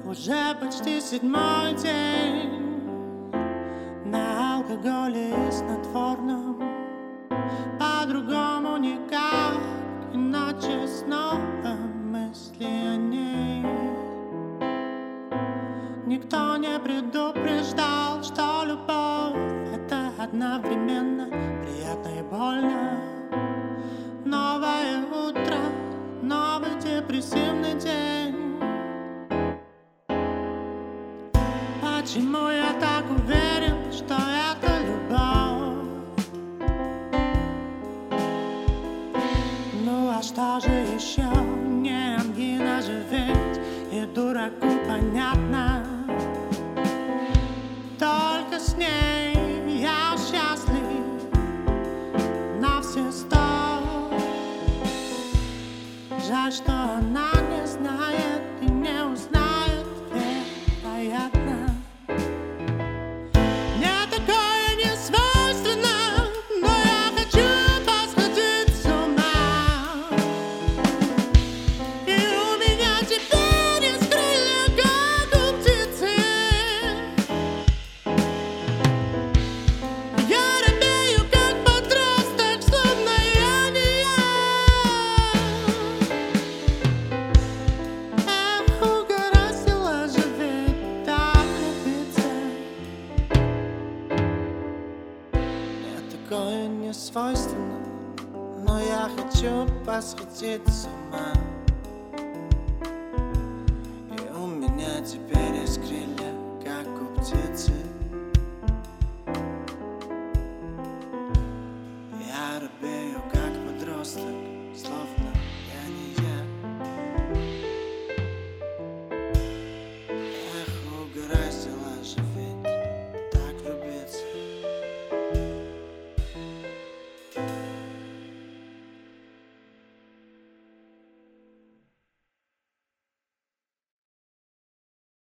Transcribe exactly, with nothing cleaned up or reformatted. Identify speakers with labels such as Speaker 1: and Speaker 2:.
Speaker 1: Уже почти седьмой день на алкоголе и снотворном. По-другому никак, иначе снова мысли о ней. Никто не предупреждал, что любовь — это одновременно приятно и больно. Новое утро, новый депрессивный день. Почему я так уверен, что это любовь? Ну а что же еще? Не ангина же ведь, и дураку понятно. Только с ней я счастлив на все сто. Жаль, что она не знает и не узнает, вероятно. Такое не свойственно, но я хочу посходить с ума.